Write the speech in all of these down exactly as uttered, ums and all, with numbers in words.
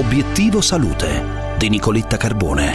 Obiettivo Salute di Nicoletta Carbone.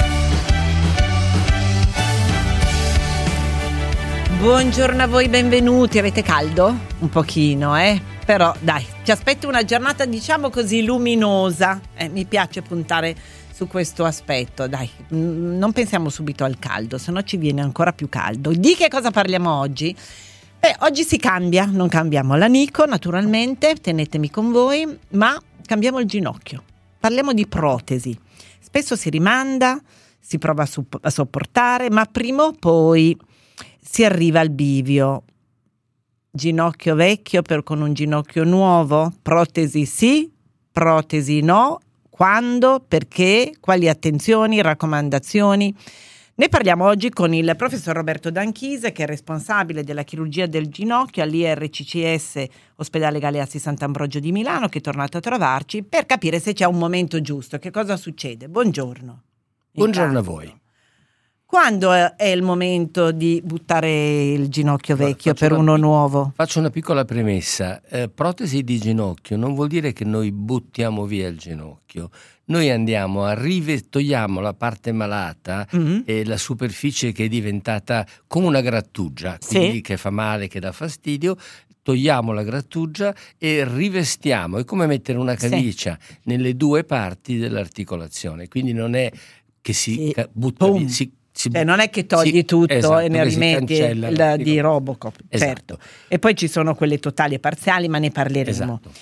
Buongiorno a voi, benvenuti. Avete caldo? Un pochino, eh? Però dai, ci aspetta una giornata, diciamo così, luminosa. Eh, mi piace puntare su questo aspetto. Dai, mh, non pensiamo subito al caldo, se no ci viene ancora più caldo. Di che cosa parliamo oggi? Beh, oggi si cambia, non cambiamo l'anico naturalmente, tenetemi con voi, ma cambiamo il ginocchio. Parliamo di protesi. Spesso si rimanda, si prova a, supp- a sopportare, ma prima o poi si arriva al bivio. Ginocchio vecchio per con un ginocchio nuovo? Protesi sì, protesi no. Quando? Perché? Quali attenzioni, raccomandazioni? Ne parliamo oggi con il professor Roberto D'Anchise, che è responsabile della chirurgia del ginocchio all'I R C C S Ospedale Galeazzi Sant'Ambrogio di Milano, che è tornato a trovarci per capire se c'è un momento giusto, che cosa succede. Buongiorno. Buongiorno a voi. Quando è il momento di buttare il ginocchio vecchio Faccio per una, uno nuovo? Faccio una piccola premessa. Eh, protesi di ginocchio non vuol dire che noi buttiamo via il ginocchio. Noi andiamo a rive- togliamo la parte malata mm-hmm. e la superficie che è diventata come una grattugia, quindi sì. che fa male, che dà fastidio. Togliamo la grattugia e rivestiamo. È come mettere una camicia sì. nelle due parti dell'articolazione. Quindi non è che si sì. ca- butta Boom. via, si Cioè, non è che togli sì, tutto esatto, e ne rimetti il di Robocop, esatto. certo. E poi ci sono quelle totali e parziali, ma ne parleremo. Esatto.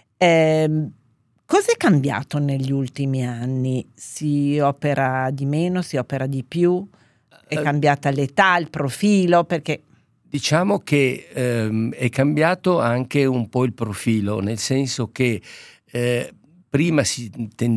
Eh, cosa è cambiato negli ultimi anni? Si opera di meno, si opera di più? È cambiata l'età, il profilo? Perché diciamo che ehm, è cambiato anche un po' il profilo, nel senso che eh, prima si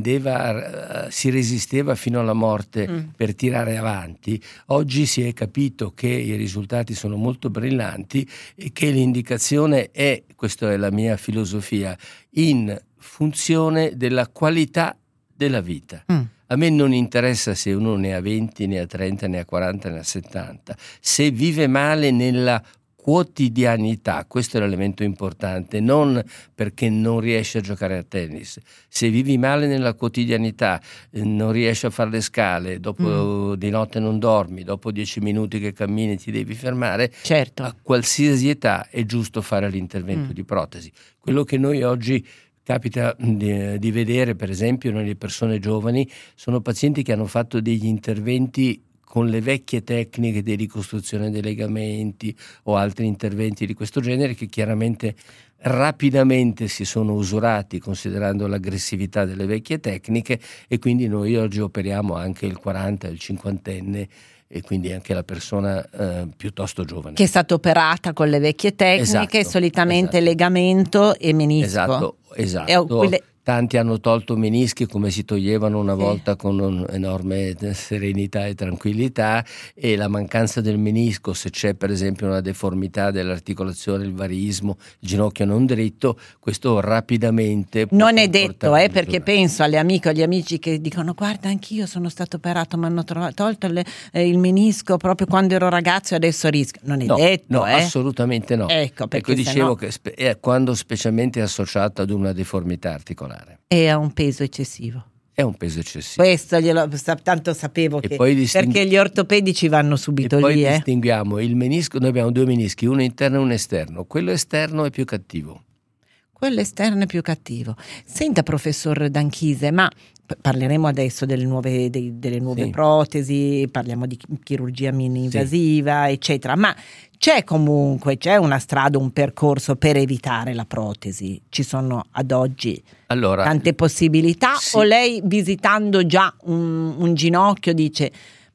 tendeva, uh, si resisteva fino alla morte mm. per tirare avanti. Oggi si è capito che i risultati sono molto brillanti e che l'indicazione è, questa è la mia filosofia, in funzione della qualità della vita. Mm. A me non interessa se uno ne ha venti, ne ha trenta, ne ha quaranta, ne ha settanta. Se vive male nella quotidianità, questo è l'elemento importante, non perché non riesci a giocare a tennis. Se vivi male nella quotidianità, eh, non riesci a fare le scale, dopo mm. di notte non dormi, dopo dieci minuti che cammini ti devi fermare, certo. a qualsiasi età è giusto fare l'intervento mm. di protesi. Quello che noi oggi capita di, di vedere, per esempio, nelle persone giovani, sono pazienti che hanno fatto degli interventi con le vecchie tecniche di ricostruzione dei legamenti o altri interventi di questo genere, che chiaramente rapidamente si sono usurati considerando l'aggressività delle vecchie tecniche, e quindi noi oggi operiamo anche il quaranta, il cinquantenne e quindi anche la persona eh, piuttosto giovane. Che è stata operata con le vecchie tecniche, esatto, solitamente esatto. legamento e menisco. Esatto, esatto. Quelle... Tanti hanno tolto menischi come si toglievano una sì. volta con un'enorme serenità e tranquillità, e la mancanza del menisco, se c'è per esempio una deformità dell'articolazione, il varismo, il ginocchio non dritto, questo rapidamente non è detto, eh, perché penso alle amiche o agli amici che dicono: guarda, anch'io sono stato operato, mi hanno trovato, tolto le, eh, il menisco proprio quando ero ragazzo e adesso rischio. Non è no, detto, no, eh? assolutamente no. Ecco, perché ecco dicevo no... che spe- è quando specialmente è associato ad una deformità articolare. E ha un peso eccessivo. È un peso eccessivo. Questo glielo, tanto sapevo e che poi disting... perché gli ortopedici vanno subito e lì. Poi eh. distinguiamo il menisco, noi abbiamo due menischi, uno interno e uno esterno. Quello esterno è più cattivo. Quello esterno è più cattivo. Senta, professor D'Anchise, ma parleremo adesso delle nuove, dei, delle nuove sì. protesi, parliamo di chirurgia mini-invasiva, sì. eccetera, ma c'è comunque, c'è una strada, un percorso per evitare la protesi? Ci sono ad oggi allora, tante possibilità? Sì. O lei, visitando già un, un ginocchio, dice: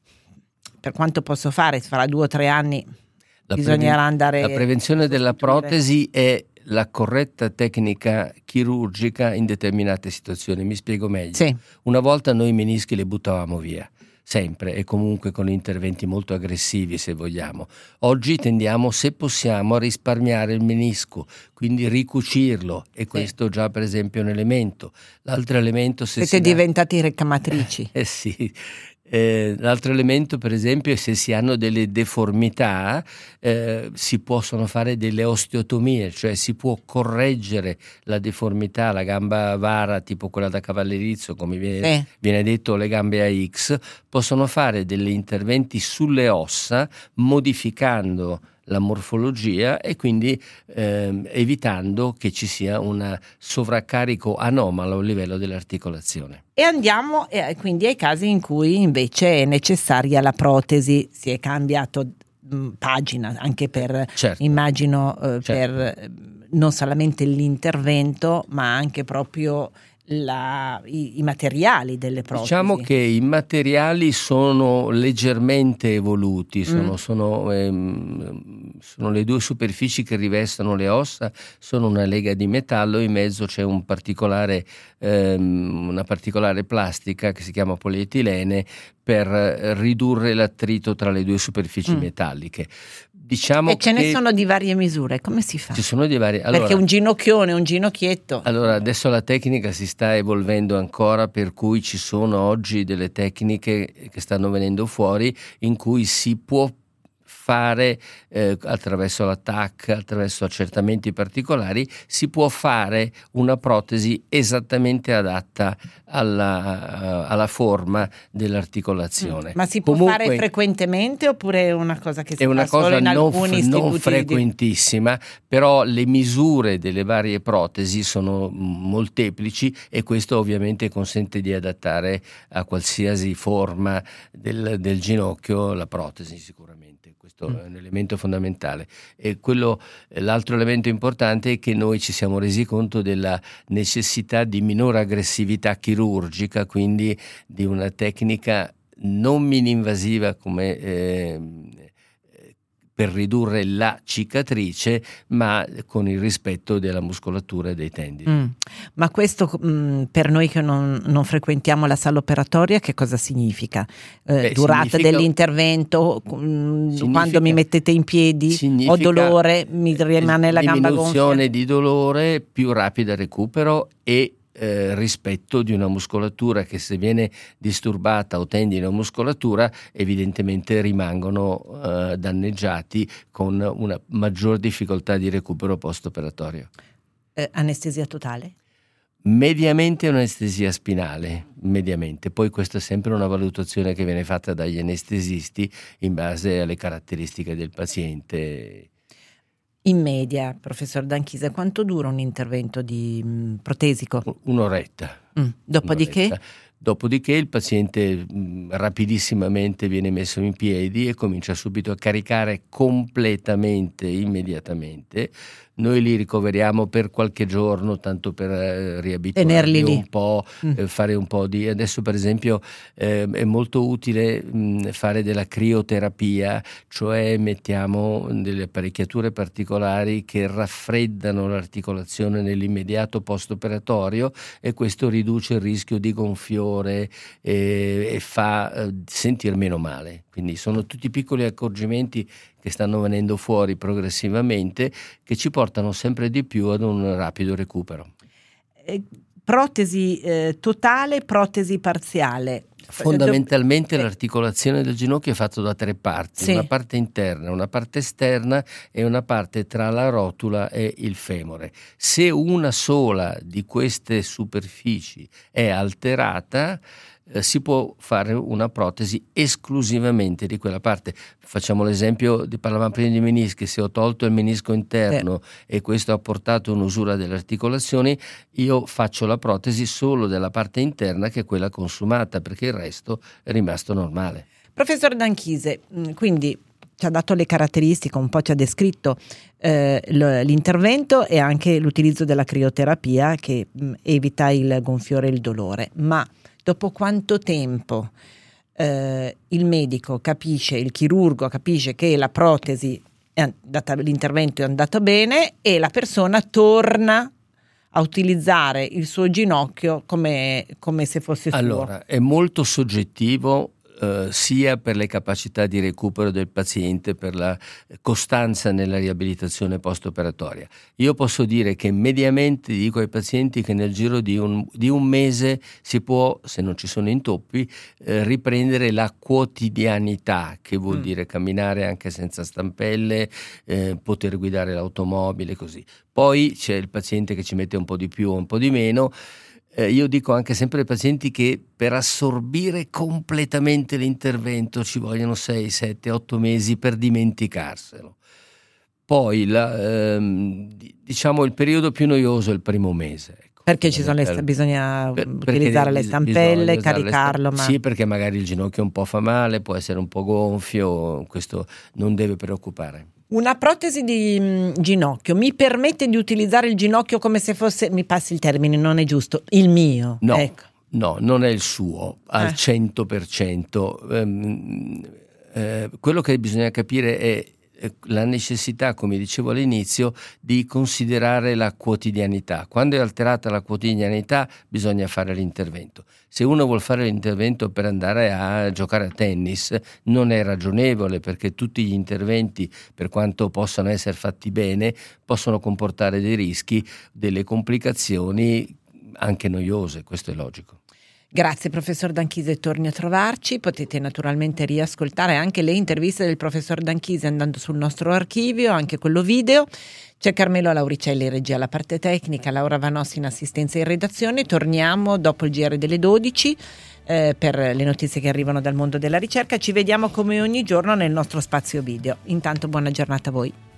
per quanto posso fare, farà due o tre anni, la bisognerà preven- andare... La prevenzione della protesi è la corretta tecnica chirurgica in determinate situazioni. Mi spiego meglio. Sì. Una volta noi i menischi li buttavamo via, sempre, e comunque con interventi molto aggressivi, se vogliamo. Oggi tendiamo, se possiamo, a risparmiare il menisco, quindi ricucirlo, e questo sì. già per esempio è un elemento. L'altro elemento, se siete si diventati ricamatrici. eh sì, Eh, l'altro elemento, per esempio, è se si hanno delle deformità, eh, si possono fare delle osteotomie, cioè si può correggere la deformità, la gamba vara tipo quella da cavallerizzo, come viene, Sì. viene detto, le gambe a X, possono fare degli interventi sulle ossa modificando la morfologia e quindi ehm, evitando che ci sia un sovraccarico anomalo a livello dell'articolazione. E andiamo eh, quindi ai casi in cui invece è necessaria la protesi, si è cambiato mh, pagina anche per, Certo. immagino, eh, Certo. per eh, non solamente l'intervento ma anche proprio la, i, i materiali delle protesi. Diciamo che i materiali sono leggermente evoluti, sono, Mm. sono, ehm, sono le due superfici che rivestono le ossa, sono una lega di metallo, in mezzo c'è un particolare, ehm, una particolare plastica che si chiama polietilene per ridurre l'attrito tra le due superfici Mm. metalliche. Diciamo E ce ne che sono di varie misure, come si fa? ci sono di varie. Allora, Perché un ginocchione, un ginocchietto. Allora, adesso la tecnica si sta evolvendo ancora, per cui ci sono oggi delle tecniche che stanno venendo fuori in cui si può fare eh, attraverso la T A C, attraverso accertamenti particolari, si può fare una protesi esattamente adatta alla, alla forma dell'articolazione. Ma si può Comunque, fare frequentemente oppure è una cosa che si è una fa solo cosa in non, alcuni f- non istituti? di- frequentissima, però le misure delle varie protesi sono molteplici e questo ovviamente consente di adattare a qualsiasi forma del, del ginocchio la protesi, sicuramente. Questo Mm. è un elemento fondamentale. E quello, l'altro elemento importante è che noi ci siamo resi conto della necessità di minore aggressività chirurgica, quindi di una tecnica non mini-invasiva come eh, per ridurre la cicatrice, ma con il rispetto della muscolatura e dei tendini. Mm. Ma questo mh, per noi che non, non frequentiamo la sala operatoria, che cosa significa? Eh, Beh, durata significa- dell'intervento, mh, Significa- quando mi mettete in piedi, ho significa dolore, mi rimane la gamba diminuzione gonfia? di dolore, più rapida recupero e eh, rispetto di una muscolatura che, se viene disturbata o tendine o muscolatura, evidentemente rimangono eh, danneggiati con una maggior difficoltà di recupero post-operatorio. Eh, anestesia totale? Mediamente un'anestesia spinale, mediamente. Poi questa è sempre una valutazione che viene fatta dagli anestesisti in base alle caratteristiche del paziente. In media, professor D'Anchisa, quanto dura un intervento di mh, protesico? Un'oretta. Mm. Dopodiché? Un'oretta. Dopodiché il paziente mh, rapidissimamente viene messo in piedi e comincia subito a caricare completamente, immediatamente. Noi li ricoveriamo per qualche giorno, tanto per eh, riabituarli Tenerli lì. un po', Mm. eh, fare un po' di... Adesso per esempio eh, è molto utile mh, fare della crioterapia, cioè mettiamo delle apparecchiature particolari che raffreddano l'articolazione nell'immediato post-operatorio e questo riduce il rischio di gonfiore e, e fa eh, sentire meno male. Quindi sono tutti piccoli accorgimenti che stanno venendo fuori progressivamente, che ci portano sempre di più ad un rapido recupero. Eh, protesi eh, totale, protesi parziale. Fondamentalmente l'articolazione del ginocchio è fatta da tre parti, Sì. una parte interna, una parte esterna e una parte tra la rotula e il femore. Se una sola di queste superfici è alterata, eh, si può fare una protesi esclusivamente di quella parte. Facciamo l'esempio, di, parlavamo prima di menischi, se ho tolto il menisco interno eh. e questo ha portato un'usura delle articolazioni, io faccio la protesi solo della parte interna, che è quella consumata, perché il resto è rimasto normale. Professor D'Anchise, quindi ci ha dato le caratteristiche, un po' ci ha descritto eh, l'intervento e anche l'utilizzo della crioterapia che mh, evita il gonfiore e il dolore, ma dopo quanto tempo eh, il medico capisce, il chirurgo capisce che la protesi è andata, l'intervento è andato bene e la persona torna a utilizzare il suo ginocchio come, come se fosse suo? Allora, è molto soggettivo eh, sia per le capacità di recupero del paziente, per la costanza nella riabilitazione post-operatoria. Io posso dire che mediamente dico ai pazienti che nel giro di un, di un mese si può, se non ci sono intoppi, eh, riprendere la quotidianità, che vuol mm. dire camminare anche senza stampelle, eh, poter guidare l'automobile, così. Poi c'è il paziente che ci mette un po' di più o un po' di meno. Eh, io dico anche sempre ai pazienti che per assorbire completamente l'intervento ci vogliono sei, sette, otto mesi per dimenticarselo. Poi la, ehm, diciamo il periodo più noioso è il primo mese. Ecco. Perché ci sono le sta- bisogna per, utilizzare le stampelle, caricarlo. Le sta- ma... Sì, perché magari il ginocchio un po' fa male, può essere un po' gonfio, questo non deve preoccupare. Una protesi di mh, ginocchio mi permette di utilizzare il ginocchio come se fosse, mi passi il termine, non è giusto, il mio. No, ecco. no, non è il suo al eh. cento per cento. Um, eh, quello che bisogna capire è la necessità, come dicevo all'inizio, di considerare la quotidianità. Quando è alterata la quotidianità bisogna fare l'intervento. Se uno vuol fare l'intervento per andare a giocare a tennis non è ragionevole, perché tutti gli interventi, per quanto possano essere fatti bene, possono comportare dei rischi, delle complicazioni anche noiose, questo è logico. Grazie professor D'Anchise, torni a trovarci, potete naturalmente riascoltare anche le interviste del professor D'Anchise andando sul nostro archivio, anche quello video. C'è Carmelo Lauricelli in regia alla parte tecnica, Laura Vanossi in assistenza in redazione. Torniamo dopo il G R delle dodici eh, per le notizie che arrivano dal mondo della ricerca. Ci vediamo come ogni giorno nel nostro spazio video. Intanto buona giornata a voi.